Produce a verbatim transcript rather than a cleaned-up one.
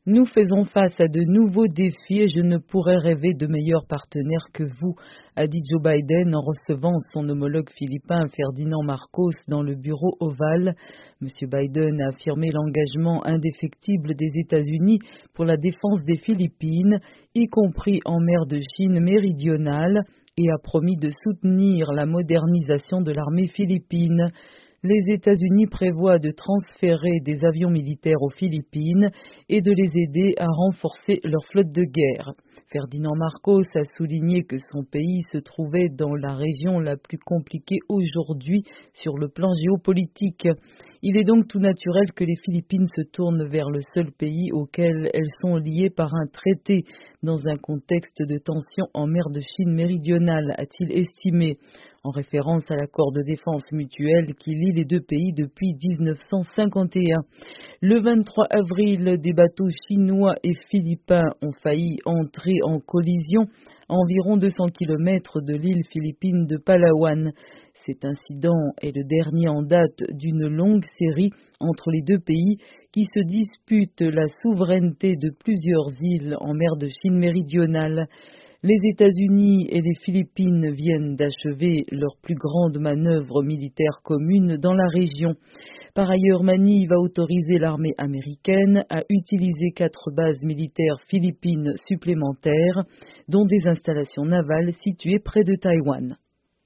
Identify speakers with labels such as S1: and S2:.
S1: Nous faisons face à de nouveaux défis et je ne pourrais rêver de meilleurs partenaires que vous, a dit Joe Biden en recevant son homologue philippin Ferdinand Marcos dans le bureau ovale. Monsieur Biden a affirmé l'engagement indéfectible des États-Unis pour la défense des Philippines, y compris en mer de Chine méridionale, et a promis de soutenir la modernisation de l'armée philippine. Les États-Unis prévoient de transférer des avions militaires aux Philippines et de les aider à renforcer leur flotte de guerre. Ferdinand Marcos a souligné que son pays se trouvait dans la région la plus compliquée aujourd'hui sur le plan géopolitique. Il est donc tout naturel que les Philippines se tournent vers le seul pays auquel elles sont liées par un traité, dans un contexte de tension en mer de Chine méridionale, a-t-il estimé, en référence à l'accord de défense mutuelle qui lie les deux pays depuis mille neuf cent cinquante et un. Le vingt-trois avril, des bateaux chinois et philippins ont failli entrer en collision à environ deux cents kilomètres de l'île philippine de Palawan. Cet incident est le dernier en date d'une longue série entre les deux pays qui se disputent la souveraineté de plusieurs îles en mer de Chine méridionale. Les États-Unis et les Philippines viennent d'achever leur plus grande manœuvre militaire commune dans la région. Par ailleurs, Manille va autoriser l'armée américaine à utiliser quatre bases militaires philippines supplémentaires, dont des installations navales situées près de Taïwan.